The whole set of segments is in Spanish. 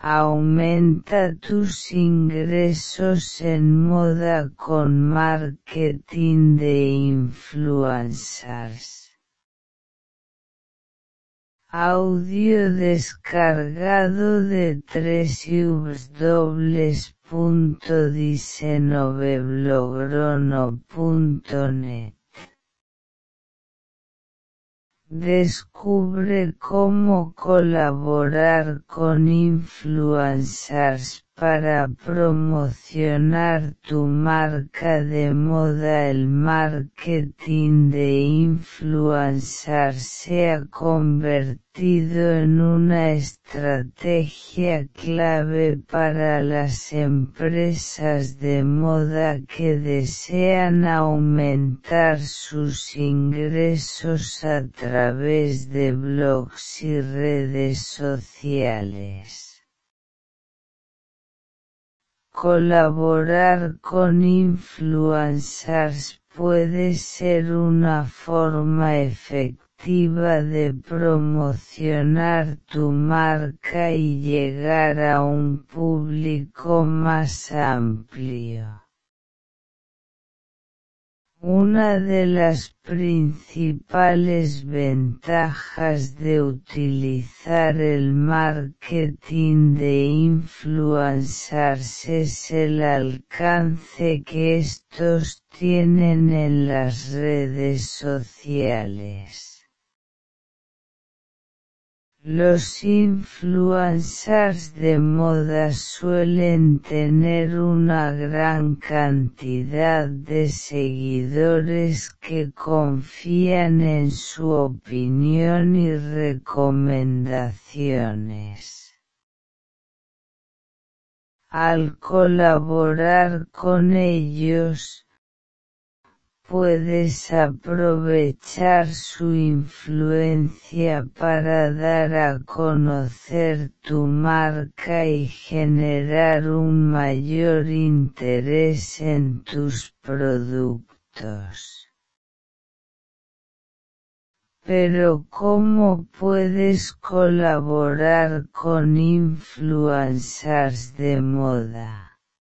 Aumenta tus ingresos en moda con marketing de influencers. Audio descargado de www.diseñoveblogro.net. Descubre cómo colaborar con influencers para promocionar tu marca de moda. El marketing de influencers se ha convertido en una estrategia clave para las empresas de moda que desean aumentar sus ingresos a través de blogs y redes sociales. Colaborar con influencers puede ser una forma efectiva de promocionar tu marca y llegar a un público más amplio. Una de las principales ventajas de utilizar el marketing de influencers es el alcance que estos tienen en las redes sociales. Los influencers de moda suelen tener una gran cantidad de seguidores que confían en su opinión y recomendaciones. Al colaborar con ellos, puedes aprovechar su influencia para dar a conocer tu marca y generar un mayor interés en tus productos. Pero ¿cómo puedes colaborar con influencers de moda?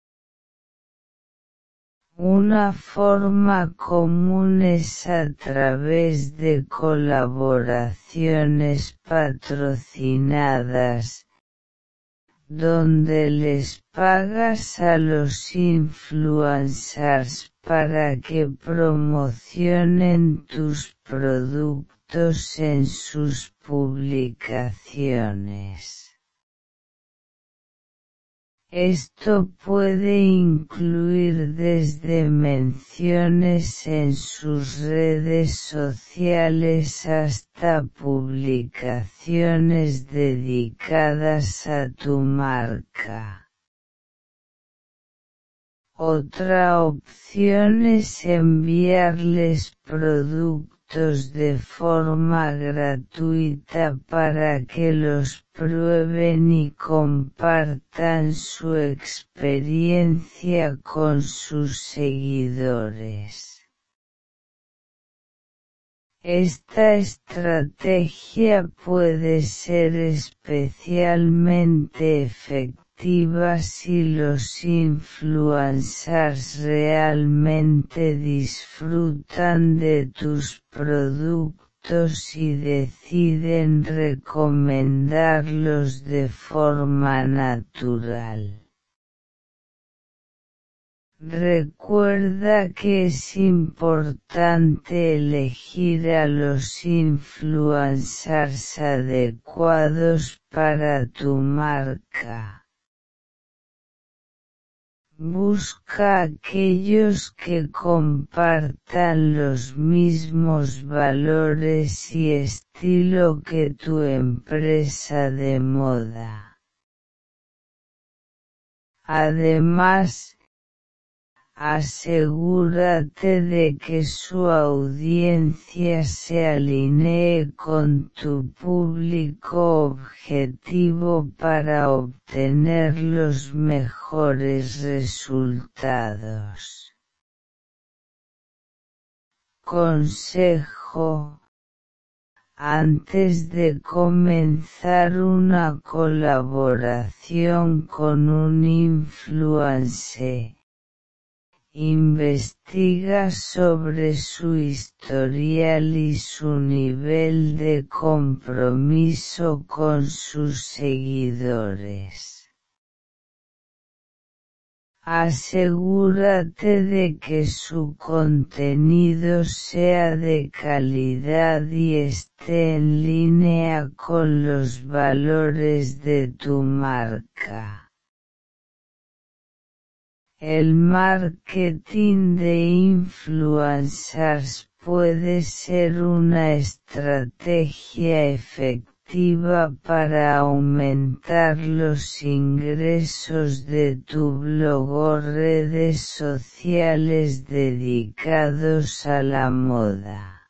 Una forma común es a través de colaboraciones patrocinadas, donde les pagas a los influencers para que promocionen tus productos en sus publicaciones. Esto puede incluir desde menciones en sus redes sociales hasta publicaciones dedicadas a tu marca. Otra opción es enviarles productos de forma gratuita para que los prueben y compartan su experiencia con sus seguidores. Esta estrategia puede ser especialmente efectiva si los influencers realmente disfrutan de tus productos y deciden recomendarlos de forma natural. Recuerda que es importante elegir a los influencers adecuados para tu marca. Busca aquellos que compartan los mismos valores y estilo que tu empresa de moda. Además, asegúrate de que su audiencia se alinee con tu público objetivo para obtener los mejores resultados. Consejo: Antes de comenzar una colaboración con un influencer, investiga sobre su historial y su nivel de compromiso con sus seguidores. Asegúrate de que su contenido sea de calidad y esté en línea con los valores de tu marca. El marketing de influencers puede ser una estrategia efectiva para aumentar los ingresos de tu blog o redes sociales dedicados a la moda.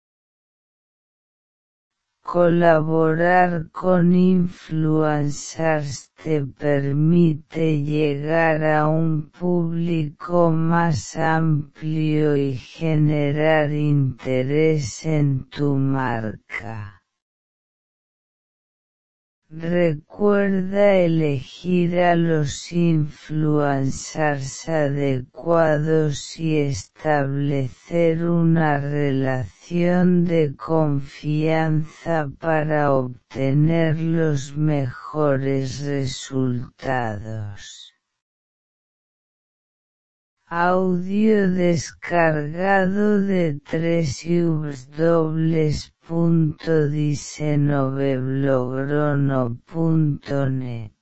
Colaborar con influencers te permite llegar a un público más amplio y generar interés en tu marca. Recuerda elegir a los influencers adecuados y establecer una relación de confianza para obtener los mejores resultados. Audio descargado de www.diseñoveblogro.net.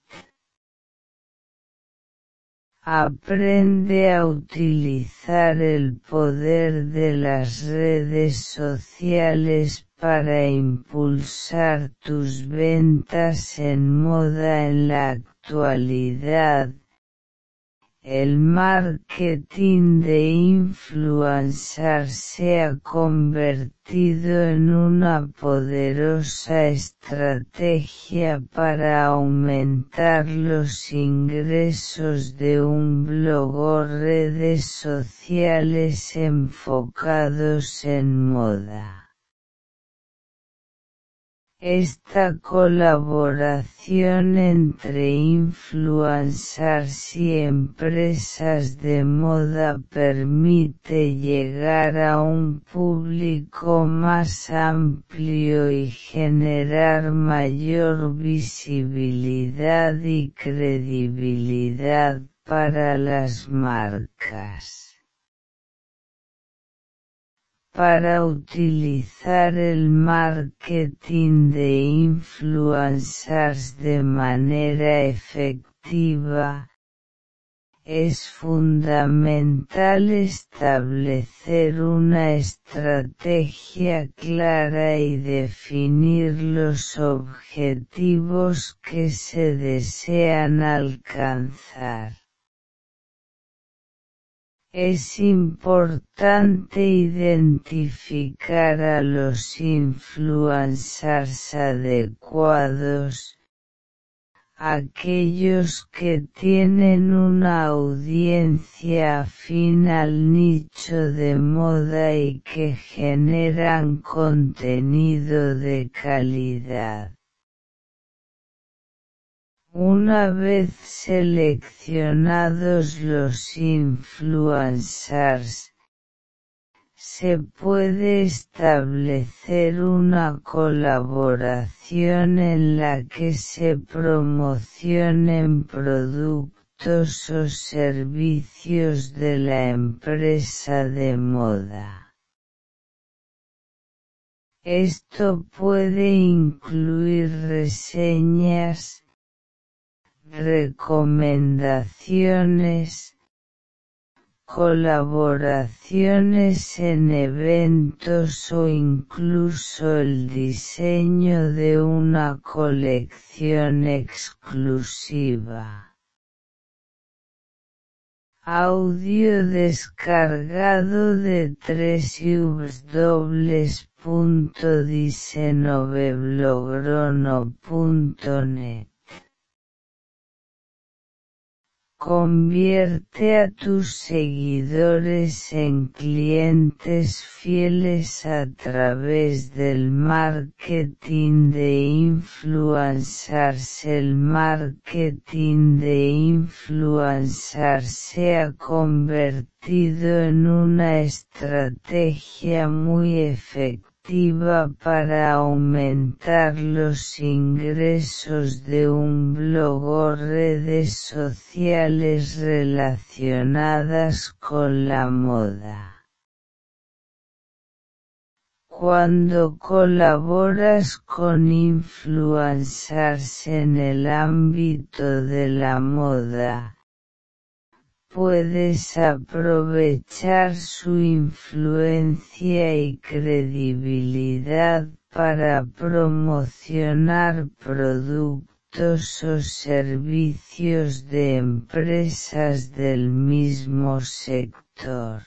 Aprende a utilizar el poder de las redes sociales para impulsar tus ventas en moda en la actualidad. El marketing de influencers se ha convertido en una poderosa estrategia para aumentar los ingresos de un blog o redes sociales enfocados en moda. Esta colaboración entre influencers y empresas de moda permite llegar a un público más amplio y generar mayor visibilidad y credibilidad para las marcas. Para utilizar el marketing de influencers de manera efectiva, es fundamental establecer una estrategia clara y definir los objetivos que se desean alcanzar. Es importante identificar a los influencers adecuados, aquellos que tienen una audiencia afín al nicho de moda y que generan contenido de calidad. Una vez seleccionados los influencers, se puede establecer una colaboración en la que se promocionen productos o servicios de la empresa de moda. Esto puede incluir reseñas, recomendaciones, colaboraciones en eventos o incluso el diseño de una colección exclusiva. Audio descargado de www.diseñoveblogro.net. Convierte a tus seguidores en clientes fieles a través del marketing de influencers. El marketing de influencers se ha convertido en una estrategia muy efectiva para aumentar los ingresos de un blog o redes sociales relacionadas con la moda. Cuando colaboras con influencers en el ámbito de la moda, puedes aprovechar su influencia y credibilidad para promocionar productos o servicios de empresas del mismo sector.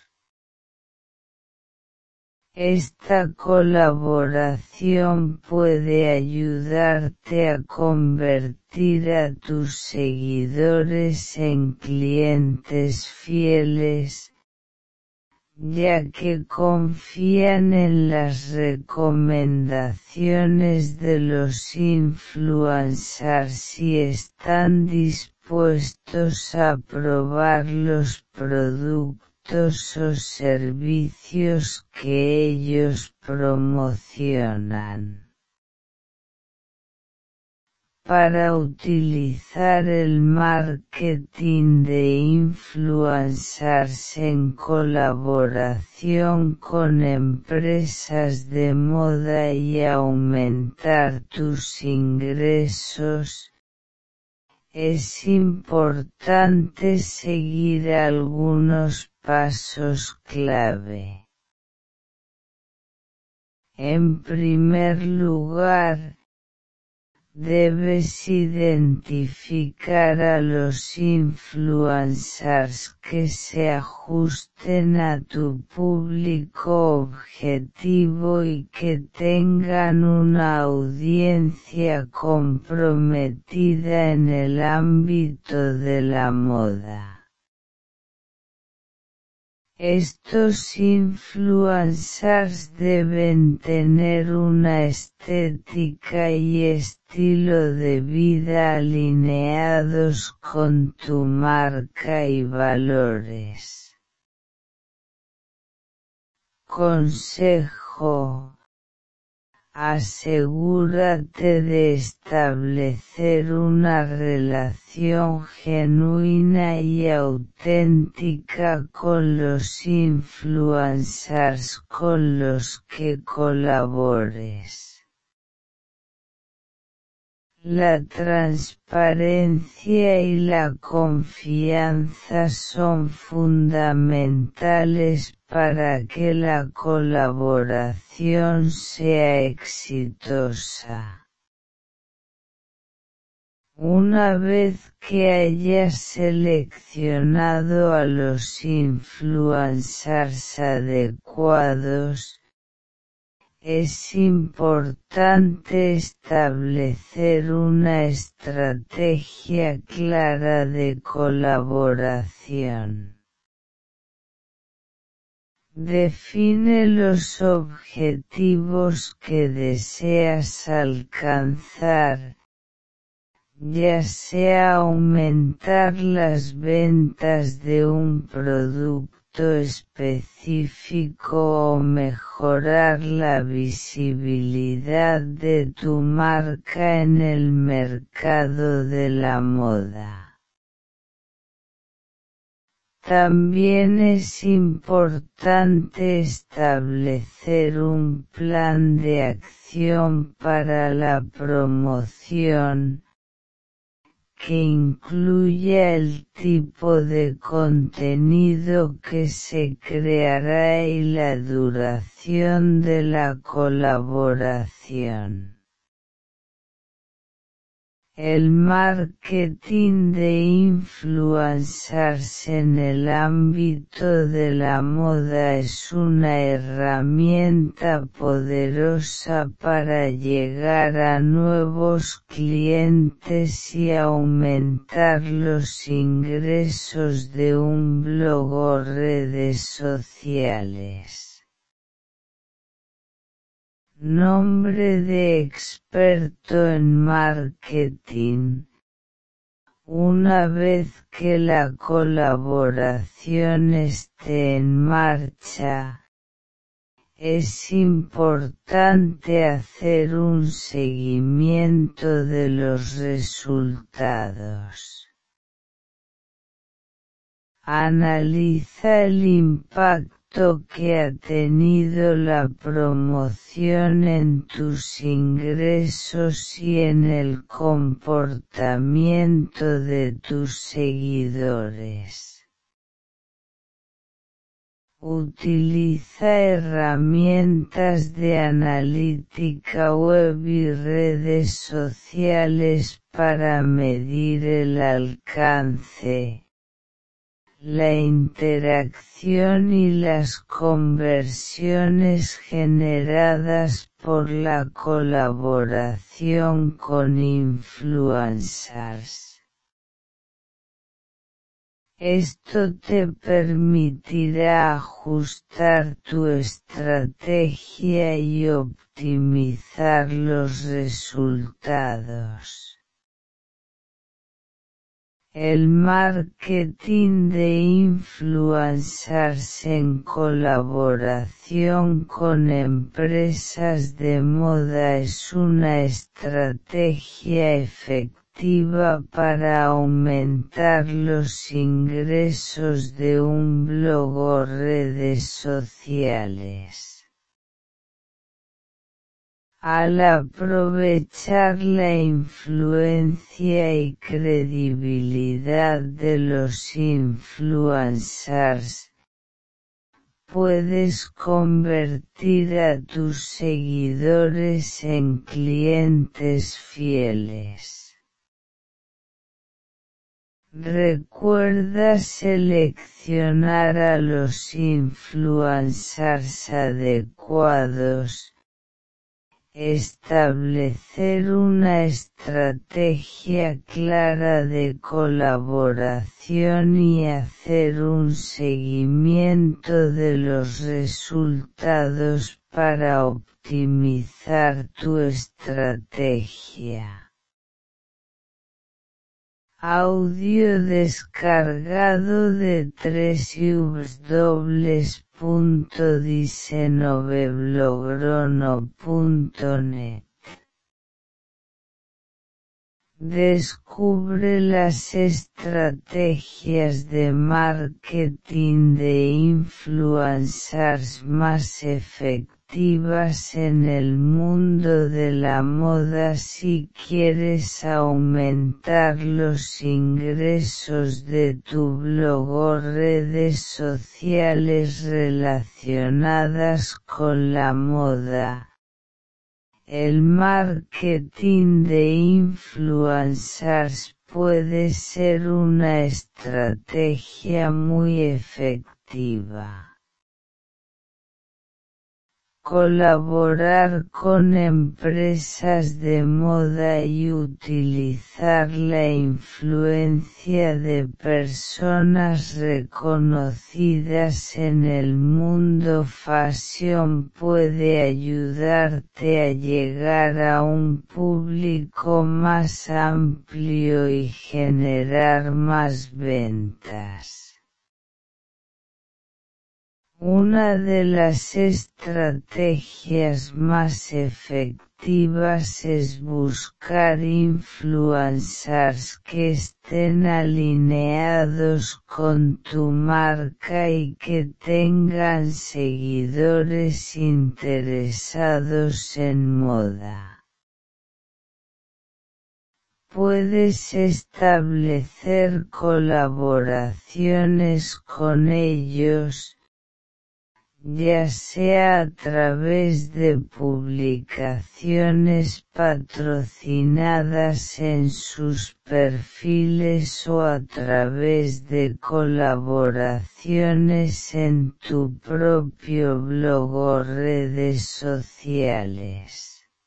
Esta colaboración puede ayudarte a convertir a tus seguidores en clientes fieles, ya que confían en las recomendaciones de los influencers y están dispuestos a probar los productos o servicios que ellos promocionan. Para utilizar el marketing de influencers en colaboración con empresas de moda y aumentar tus ingresos, es importante seguir algunos pasos clave. En primer lugar, debes identificar a los influencers que se ajusten a tu público objetivo y que tengan una audiencia comprometida en el ámbito de la moda. Estos influencers deben tener una estética y estilo de vida alineados con tu marca y valores. Consejo: asegúrate de establecer una relación genuina y auténtica con los influencers con los que colabores. La transparencia y la confianza son fundamentales para que la colaboración sea exitosa. Una vez que hayas seleccionado a los influencers adecuados, es importante establecer una estrategia clara de colaboración. Define los objetivos que deseas alcanzar, ya sea aumentar las ventas de un producto específico o mejorar la visibilidad de tu marca en el mercado de la moda. También es importante establecer un plan de acción para la promoción, que incluya el tipo de contenido que se creará y la duración de la colaboración. El marketing de influencers en el ámbito de la moda es una herramienta poderosa para llegar a nuevos clientes y aumentar los ingresos de un blog o redes sociales. Nombre de experto en marketing. Una vez que la colaboración esté en marcha, es importante hacer un seguimiento de los resultados. Analiza el impacto que ha tenido la promoción en tus ingresos y en el comportamiento de tus seguidores. Utiliza herramientas de analítica web y redes sociales para medir el alcance, la interacción y las conversiones generadas por la colaboración con influencers. Esto te permitirá ajustar tu estrategia y optimizar los resultados. El marketing de influencers en colaboración con empresas de moda es una estrategia efectiva para aumentar los ingresos de un blog o redes sociales. Al aprovechar la influencia y credibilidad de los influencers, puedes convertir a tus seguidores en clientes fieles. Recuerda seleccionar a los influencers adecuados. Establecer una estrategia clara de colaboración y hacer un seguimiento de los resultados para optimizar tu estrategia. Audio descargado de www.diseñoveblogro.net. Descubre las estrategias de marketing de influencers más efectivas en el mundo de la moda si quieres aumentar los ingresos de tu blog o redes sociales relacionadas con la moda. El marketing de influencers puede ser una estrategia muy efectiva. Colaborar con empresas de moda y utilizar la influencia de personas reconocidas en el mundo fashion puede ayudarte a llegar a un público más amplio y generar más ventas. Una de las estrategias más efectivas es buscar influencers que estén alineados con tu marca y que tengan seguidores interesados en moda. Puedes establecer colaboraciones con ellos, ya sea a través de publicaciones patrocinadas en sus perfiles o a través de colaboraciones en tu propio blog o redes sociales.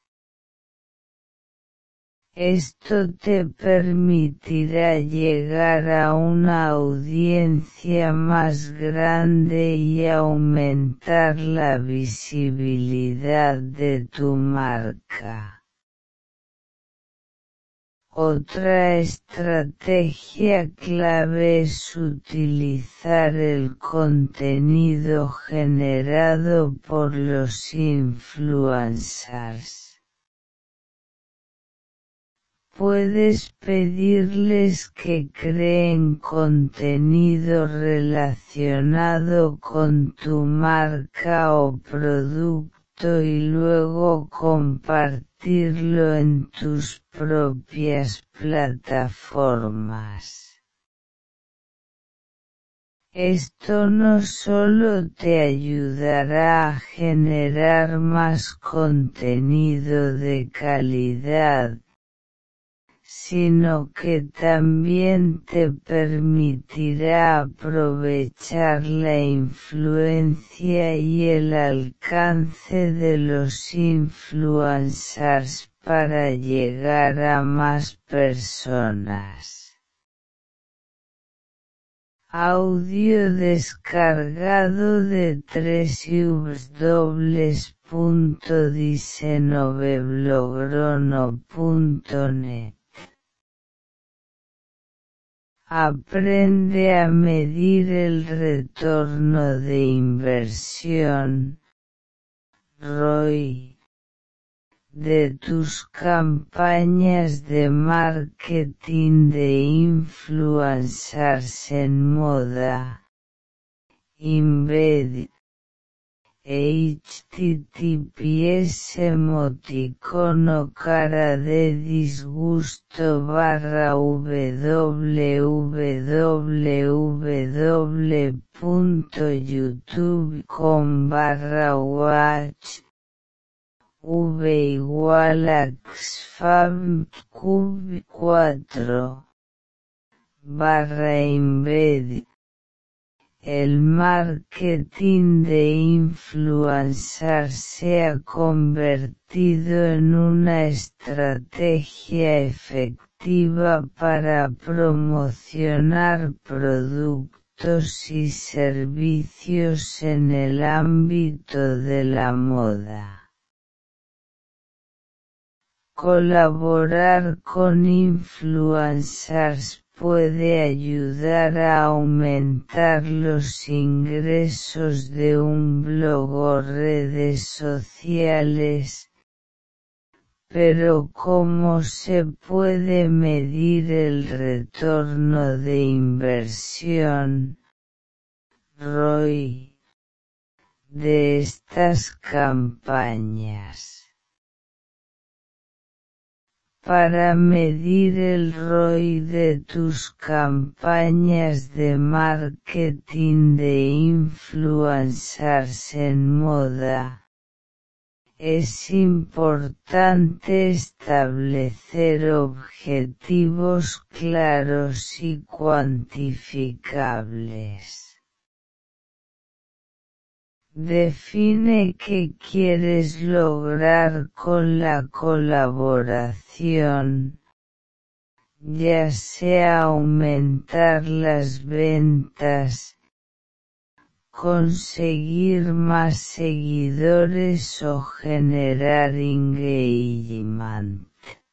Esto te permitirá llegar a una audiencia más grande y aumentar la visibilidad de tu marca. Otra estrategia clave es utilizar el contenido generado por los influencers. Puedes pedirles que creen contenido relacionado con tu marca o producto y luego compartirlo en tus propias plataformas. Esto no solo te ayudará a generar más contenido de calidad, sino que también te permitirá aprovechar la influencia y el alcance de los influencers para llegar a más personas. Audio descargado de www.diseñovelogrono.net. Aprende a medir el retorno de inversión, ROI, de tus campañas de marketing de influencers en moda, embed, https emoticono cara de disgusto www.youtube.com/watch v=xfab4/embed. El marketing de influencers se ha convertido en una estrategia efectiva para promocionar productos y servicios en el ámbito de la moda. Colaborar con influencers puede ayudar a aumentar los ingresos de un blog o redes sociales, pero ¿cómo se puede medir el retorno de inversión, ROI, de estas campañas? Para medir el ROI de tus campañas de marketing de influencers en moda, es importante establecer objetivos claros y cuantificables. Define qué quieres lograr con la colaboración, ya sea aumentar las ventas, conseguir más seguidores o generar engagement.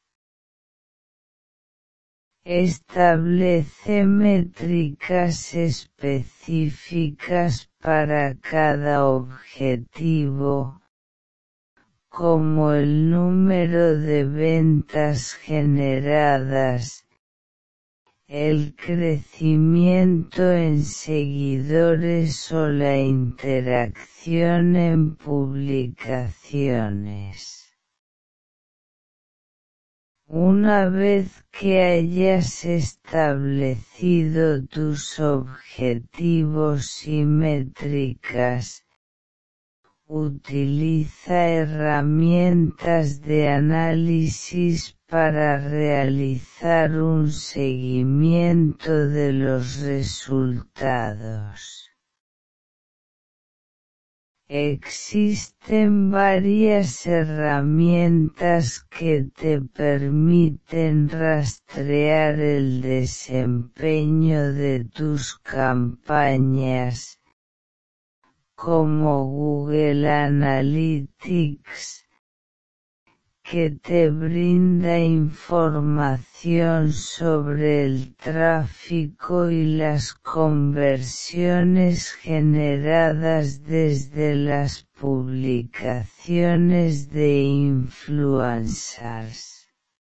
Establece métricas específicas para cada objetivo, como el número de ventas generadas, el crecimiento en seguidores o la interacción en publicaciones. Una vez que hayas establecido tus objetivos y métricas, Utiliza herramientas de análisis para realizar un seguimiento de los resultados. Existen varias herramientas que te permiten rastrear el desempeño de tus campañas, como Google Analytics, que te brinda información sobre el tráfico y las conversiones generadas desde las publicaciones de influencers.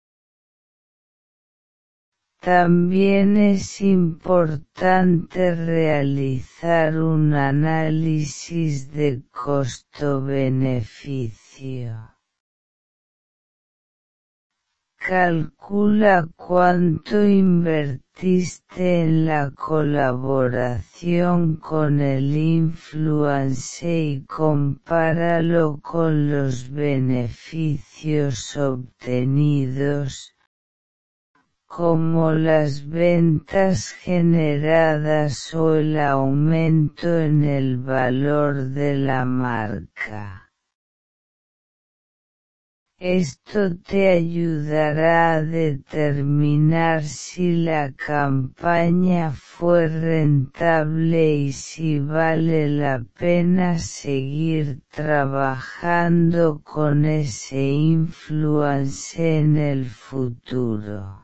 También es importante realizar un análisis de costo-beneficio. Calcula cuánto invertiste en la colaboración con el influencer y compáralo con los beneficios obtenidos, como las ventas generadas o el aumento en el valor de la marca. Esto te ayudará a determinar si la campaña fue rentable y si vale la pena seguir trabajando con ese influencer en el futuro.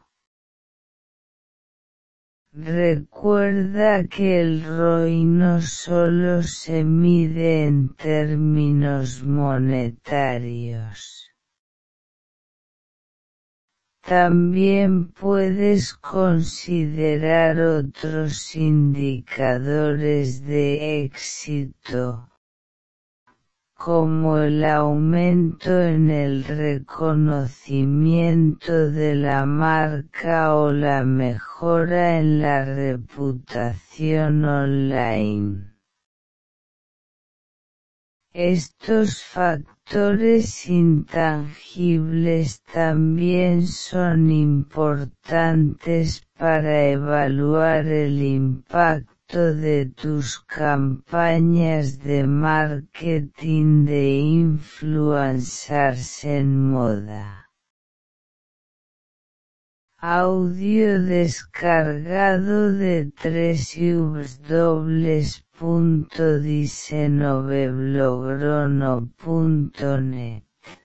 Recuerda que el ROI no solo se mide en términos monetarios. También puedes considerar otros indicadores de éxito, como el aumento en el reconocimiento de la marca o la mejora en la reputación online. Estos factores intangibles también son importantes para evaluar el impacto de tus campañas de marketing de influencers en moda. Audio descargado de www.diseñoveblograno.net.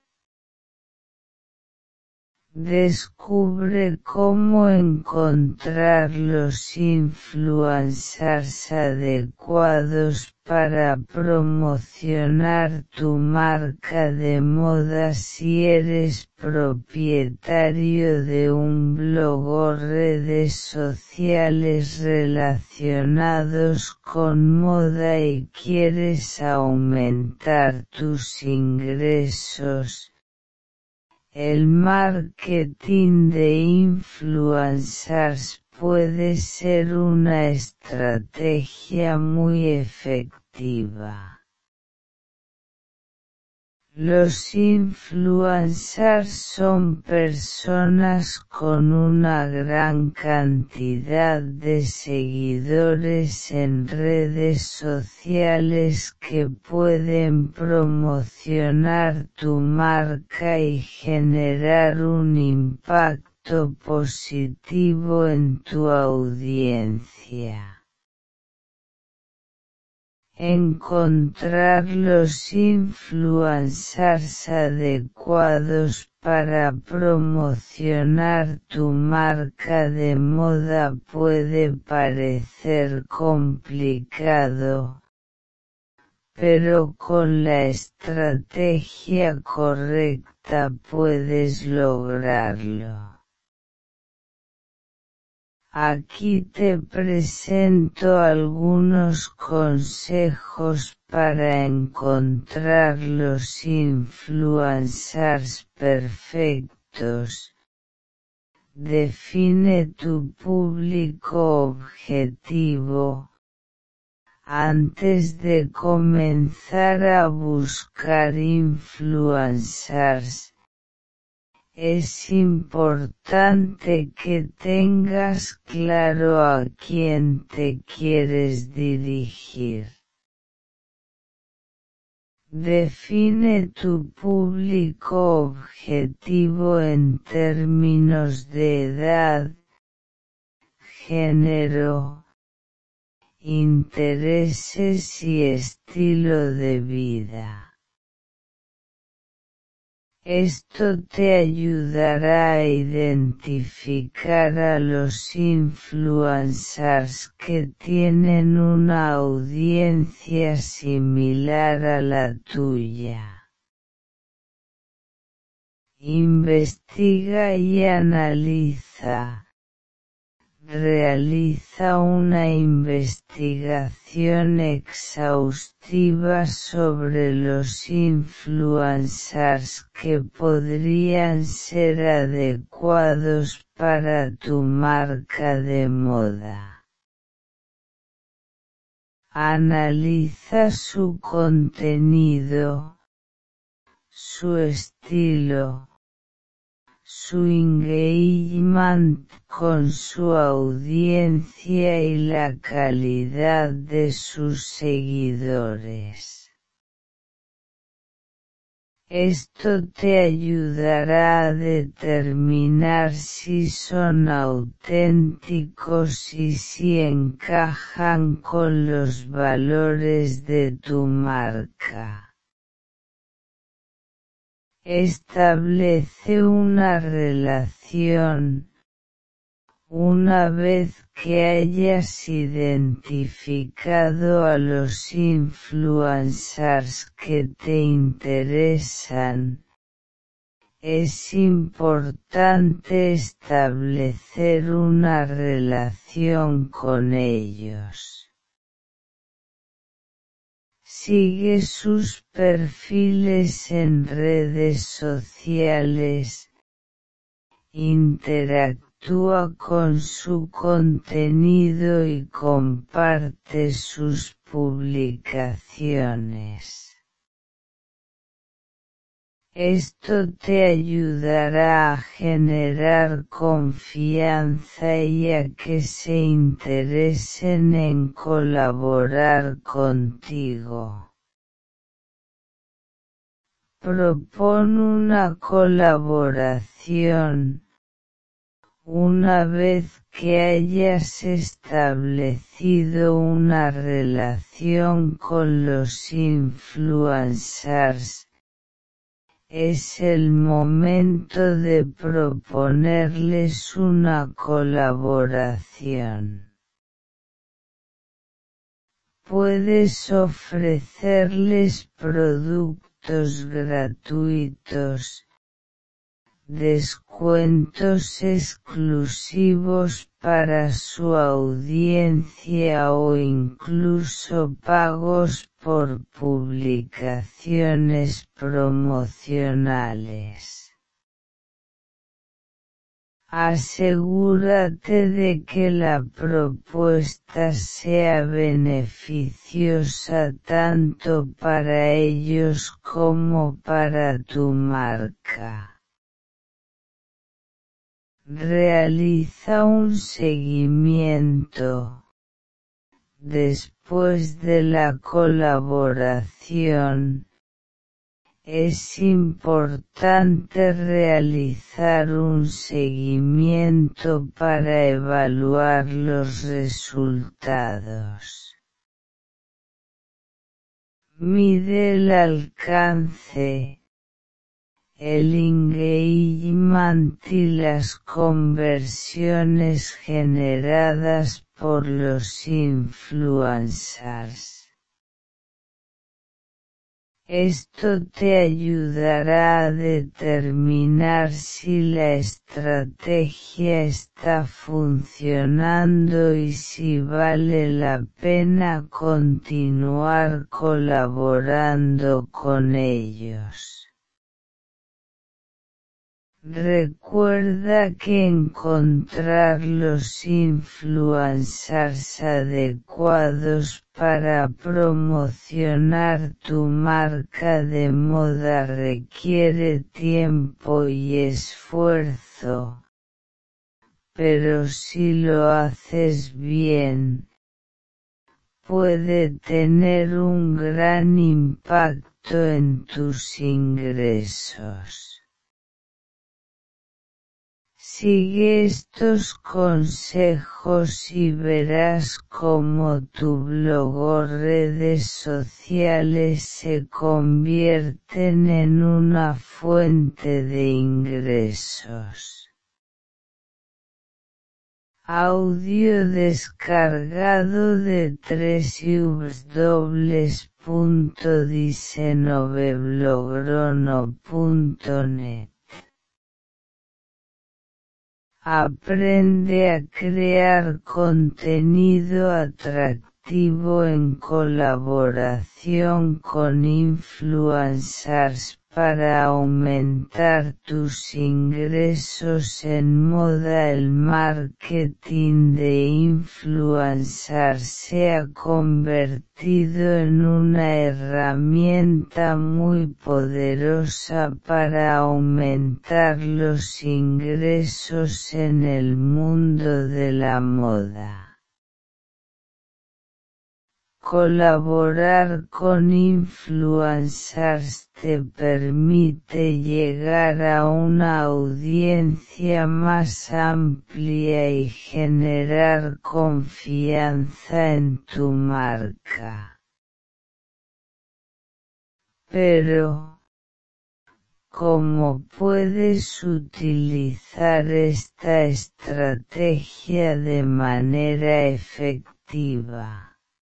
Descubre cómo encontrar los influencers adecuados para promocionar tu marca de moda si eres propietario de un blog o redes sociales relacionados con moda y quieres aumentar tus ingresos. El marketing de influencers puede ser una estrategia muy efectiva. Los influencers son personas con una gran cantidad de seguidores en redes sociales que pueden promocionar tu marca y generar un impacto positivo en tu audiencia. Encontrar los influencers adecuados para promocionar tu marca de moda puede parecer complicado, pero con la estrategia correcta puedes lograrlo. Aquí te presento algunos consejos para encontrar los influencers perfectos. Define tu público objetivo. Antes de comenzar a buscar influencers, es importante que tengas claro a quién te quieres dirigir. Define tu público objetivo en términos de edad, género, intereses y estilo de vida. Esto te ayudará a identificar a los influencers que tienen una audiencia similar a la tuya. Investiga y analiza. Realiza una investigación exhaustiva sobre los influencers que podrían ser adecuados para tu marca de moda. Analiza su contenido, su estilo, su engagement con su audiencia y la calidad de sus seguidores. Esto te ayudará a determinar si son auténticos y si encajan con los valores de tu marca. Establece una relación. Una vez que hayas identificado a los influencers que te interesan, es importante establecer una relación con ellos. Sigue sus perfiles en redes sociales. Interactúa con su contenido y comparte sus publicaciones. Esto te ayudará a generar confianza y a que se interesen en colaborar contigo. Propon una colaboración. Una vez que hayas establecido una relación con los influencers, es el momento de proponerles una colaboración. Puedes ofrecerles productos gratuitos, descuentos exclusivos para su audiencia o incluso pagos por publicaciones promocionales. Asegúrate de que la propuesta sea beneficiosa tanto para ellos como para tu marca. Realiza un seguimiento. Después de la colaboración, es importante realizar un seguimiento para evaluar los resultados. Mide el alcance, el engagement y las conversiones generadas por los influencers. Esto te ayudará a determinar si la estrategia está funcionando y si vale la pena continuar colaborando con ellos. Recuerda que encontrar los influencers adecuados para promocionar tu marca de moda requiere tiempo y esfuerzo, pero si lo haces bien, puede tener un gran impacto en tus ingresos. Sigue estos consejos y verás cómo tu blog o redes sociales se convierten en una fuente de ingresos. Audio descargado de www.diseñovelogrono.net. Aprende a crear contenido atractivo en colaboración con influencers para aumentar tus ingresos en moda. El marketing de influencers se ha convertido en una herramienta muy poderosa para aumentar los ingresos en el mundo de la moda. Colaborar con influencers te permite llegar a una audiencia más amplia y generar confianza en tu marca. Pero, ¿cómo puedes utilizar esta estrategia de manera efectiva?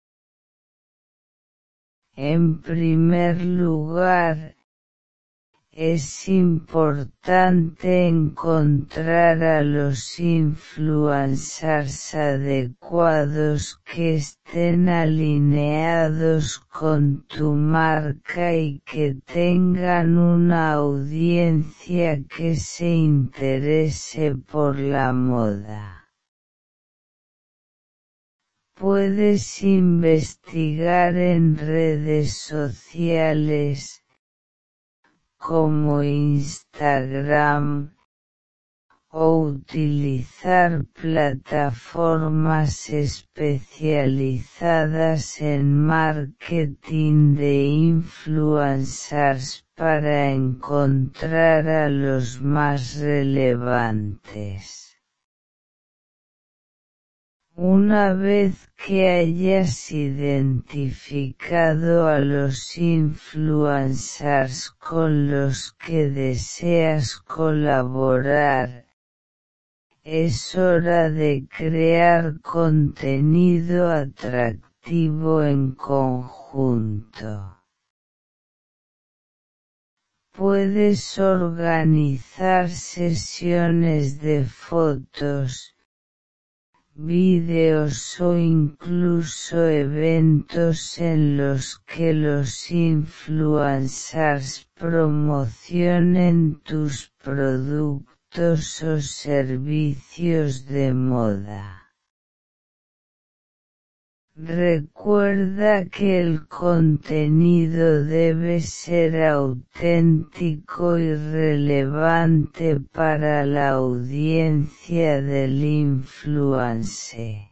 En primer lugar, es importante encontrar a los influencers adecuados que estén alineados con tu marca y que tengan una audiencia que se interese por la moda. Puedes investigar en redes sociales como Instagram o utilizar plataformas especializadas en marketing de influencers para encontrar a los más relevantes. Una vez que hayas identificado a los influencers con los que deseas colaborar, es hora de crear contenido atractivo en conjunto. Puedes organizar sesiones de fotos, vídeos o incluso eventos en los que los influencers promocionen tus productos o servicios de moda. Recuerda que el contenido debe ser auténtico y relevante para la audiencia del influencer.